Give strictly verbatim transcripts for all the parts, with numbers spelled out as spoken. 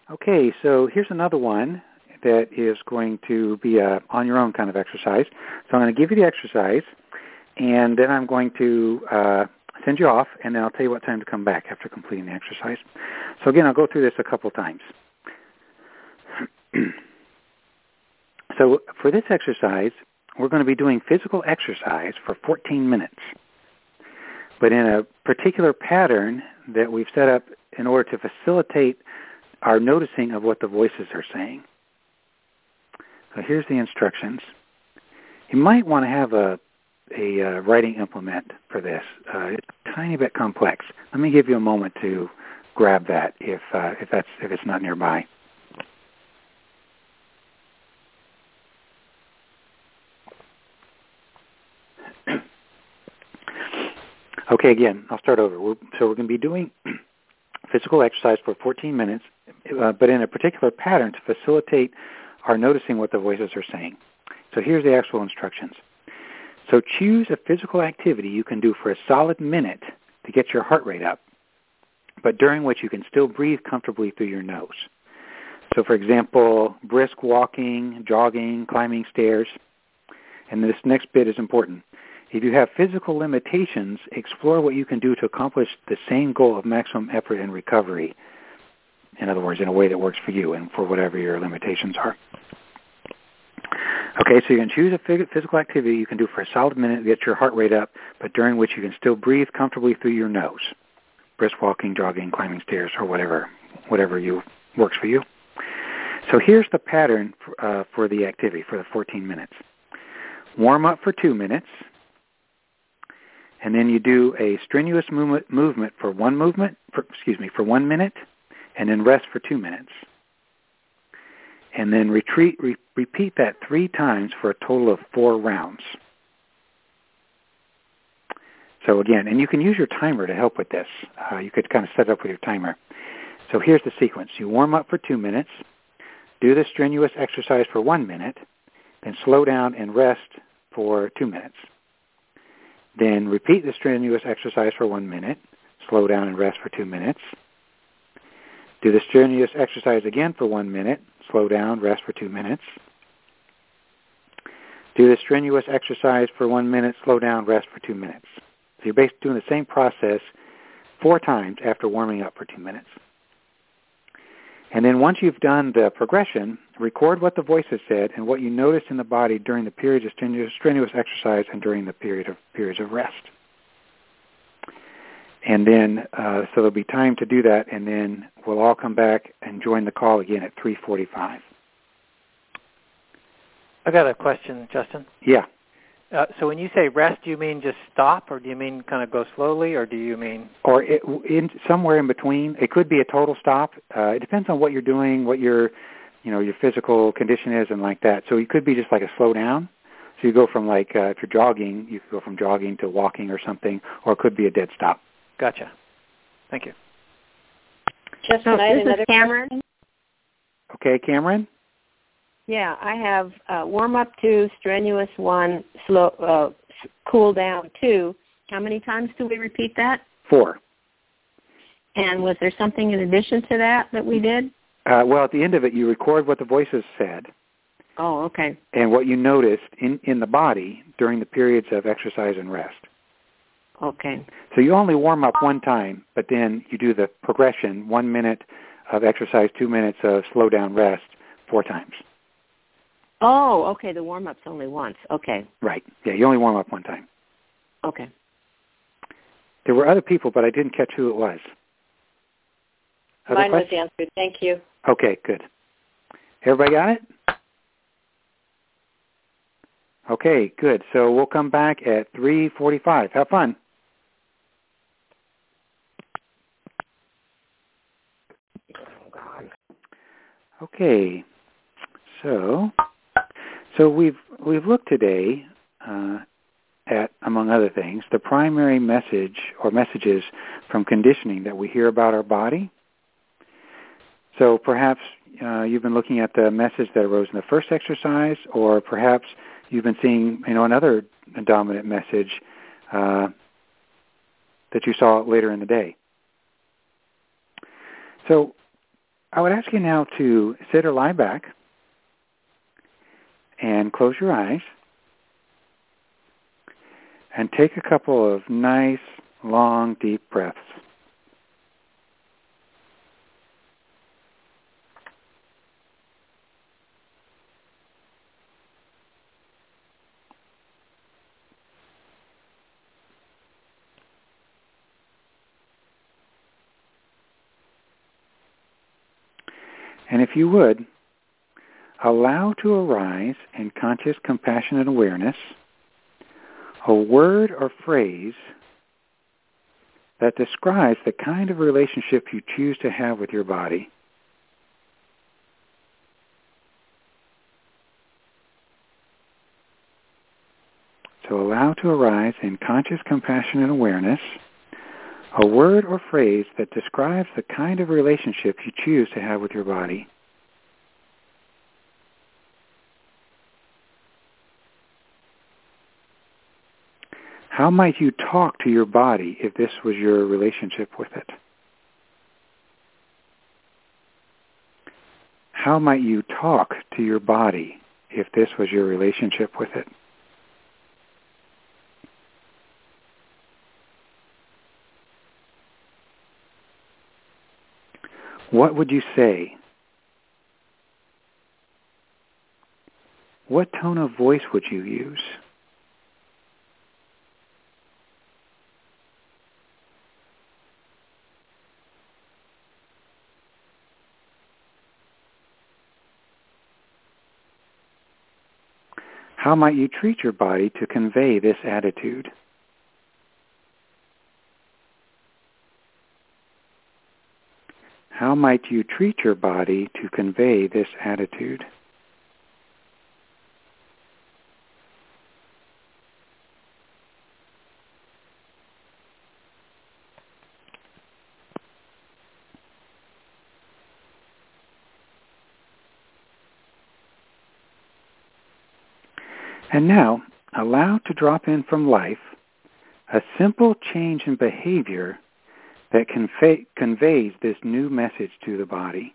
Okay, so here's another one that is going to be a on-your-own kind of exercise. So I'm going to give you the exercise, and then I'm going to uh, send you off, and then I'll tell you what time to come back after completing the exercise. So again, I'll go through this a couple times. So for this exercise, we're going to be doing physical exercise for fourteen minutes, but in a particular pattern that we've set up in order to facilitate our noticing of what the voices are saying. So here's the instructions. You might want to have a, a uh, writing implement for this. Uh, it's a tiny bit complex. Let me give you a moment to grab that if, uh, if, that's, if it's not nearby. Okay, again, I'll start over. We're, so we're going to be doing physical exercise for fourteen minutes, uh, but in a particular pattern to facilitate our noticing what the voices are saying. So here's the actual instructions. So choose a physical activity you can do for a solid minute to get your heart rate up, but during which you can still breathe comfortably through your nose. So for example, brisk walking, jogging, climbing stairs. And this next bit is important. If you have physical limitations, explore what you can do to accomplish the same goal of maximum effort and recovery. In other words, in a way that works for you and for whatever your limitations are. Okay, so you can choose a physical activity you can do for a solid minute to get your heart rate up, but during which you can still breathe comfortably through your nose. Brisk walking, jogging, climbing stairs, or whatever, whatever you works for you. So here's the pattern for, uh, for the activity for the fourteen minutes. Warm up for two minutes. And then you do a strenuous movement, movement for one movement, for, excuse me, for one minute, and then rest for two minutes. And then retreat, re, repeat that three times for a total of four rounds. So again, and you can use your timer to help with this. Uh, you could kind of set it up with your timer. So here's the sequence. You warm up for two minutes, do the strenuous exercise for one minute, then slow down and rest for two minutes. Then repeat the strenuous exercise for one minute, slow down and rest for two minutes. Do the strenuous exercise again for one minute, slow down, rest for two minutes. Do the strenuous exercise for one minute, slow down, rest for two minutes. So you're basically doing the same process four times after warming up for two minutes. And then once you've done the progression, record what the voices said and what you noticed in the body during the periods of strenuous, strenuous exercise and during the period of periods of rest. And then, uh, so there'll be time to do that, and then we'll all come back and join the call again at three forty-five. I got a question, Justin. Yeah. Uh, so when you say rest, do you mean just stop, or do you mean kind of go slowly, or do you mean? Or it, in somewhere in between. It could be a total stop. Uh, it depends on what you're doing, what your, you know, your physical condition is, and like that. So it could be just like a slow down. So you go from like uh, if you're jogging, you could go from jogging to walking or something, or it could be a dead stop. Gotcha. Thank you. Justin, I had another Cameron. Question. Okay, Cameron. Yeah, I have uh, warm up two, strenuous one, slow, uh, cool down two. How many times do we repeat that? Four. And was there something in addition to that that we did? Uh, well, at the end of it, you record what the voices said. Oh, okay. And what you noticed in, in the body during the periods of exercise and rest. Okay. So you only warm up one time, but then you do the progression, one minute of exercise, two minutes of slow down rest, four times. Oh, okay. The warm-up's only once. Okay. Right. Yeah, you only warm up one time. Okay. There were other people, but I didn't catch who it was. Other Mine questions? was answered. Thank you. Okay, good. Everybody got it? Okay, good. So we'll come back at three forty-five. Have fun. Okay. So... So we've we've looked today uh, at, among other things, the primary message or messages from conditioning that we hear about our body. So perhaps uh, you've been looking at the message that arose in the first exercise, or perhaps you've been seeing, you know, another dominant message uh, that you saw later in the day. So I would ask you now to sit or lie back and close your eyes and take a couple of nice, long, deep breaths. And if you would, allow to arise in conscious, compassionate awareness a word or phrase that describes the kind of relationship you choose to have with your body. So allow to arise in conscious, compassionate awareness a word or phrase that describes the kind of relationship you choose to have with your body. How might you talk to your body if this was your relationship with it? How might you talk to your body if this was your relationship with it? What would you say? What tone of voice would you use? How might you treat your body to convey this attitude? How might you treat your body to convey this attitude? And now, allow to drop in from life a simple change in behavior that convey, conveys this new message to the body.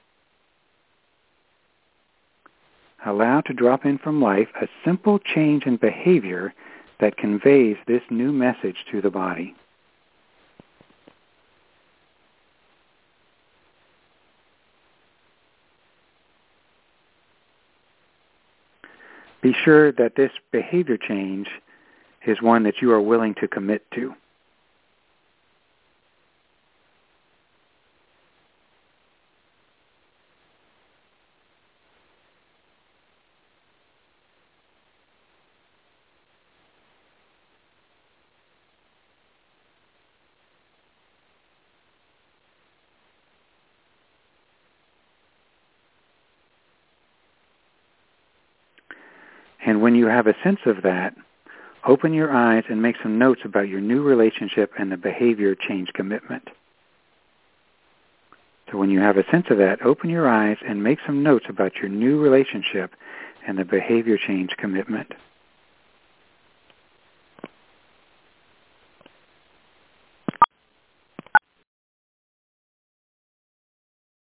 Allow to drop in from life a simple change in behavior that conveys this new message to the body. Be sure that this behavior change is one that you are willing to commit to. And when you have a sense of that, open your eyes and make some notes about your new relationship and the behavior change commitment. So when you have a sense of that, open your eyes and make some notes about your new relationship and the behavior change commitment.